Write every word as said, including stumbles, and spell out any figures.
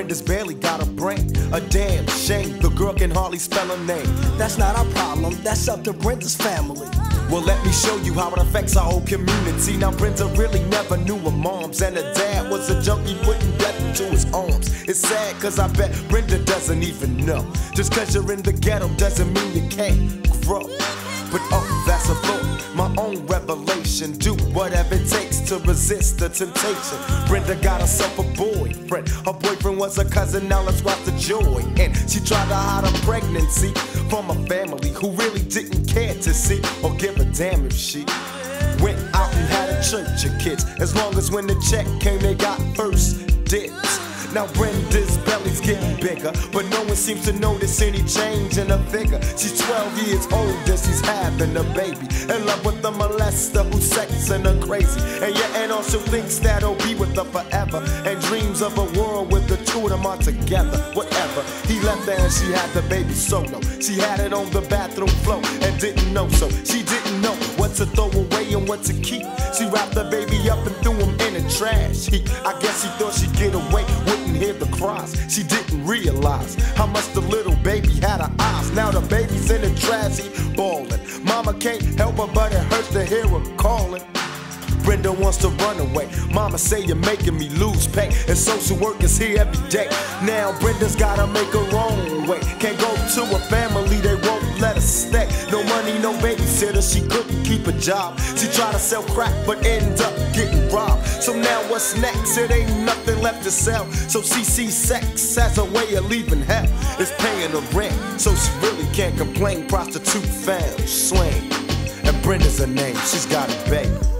Brenda's barely got a brain. A damn shame, the girl can hardly spell her name. That's not our problem, that's up to Brenda's family. Well, let me show you how it affects our whole community. Now, Brenda really never knew her moms, and her dad was a junkie putting death into his arms. It's sad, cause I bet Brenda doesn't even know. Just cause you're in the ghetto doesn't mean you can't grow. But oh, that's a thought, my own revelation. Do whatever it takes to resist the temptation. Brenda got herself a boyfriend. Her boyfriend was a cousin, now let's watch the joy. And she tried to hide her pregnancy from a family who really didn't care to see or give a damn if she went out and had a church of kids. As long as when the check came, they got first dibs. Now Brenda's belly's getting bigger, but no one seems to notice any change in her figure. She's twelve years old and she's having a baby, in love with a molester who's sexing her crazy. And your aunt also thinks that he'll be with her forever, and dreams of a world with the two of them are together. Whatever, he left her and she had the baby solo. She had it on the bathroom floor and didn't know, so she didn't know what to throw away and what to keep. She wrapped the baby up and threw him in the trash heap. I guess she thought she'd get away, wouldn't hear the cries. She didn't realize how much the little baby had her eyes. Now the baby's in the trash heap, bawling. Mama can't help her, but it hurts to hear her calling. Brenda wants to run away. Mama say you're making me lose pay, and social work is here every day. Now Brenda's gotta make her own way. Can't go to a family, they won't let her stay. No money, no babysitter, she couldn't keep a job. She tried to sell crack, but ended up getting robbed. So now what's next? It ain't nothing left to sell. So she sees sex as a way of leaving hell. It's paying the rent, so she really can't complain. Prostitute found, slain, and Brenda's her name. She's got a baby.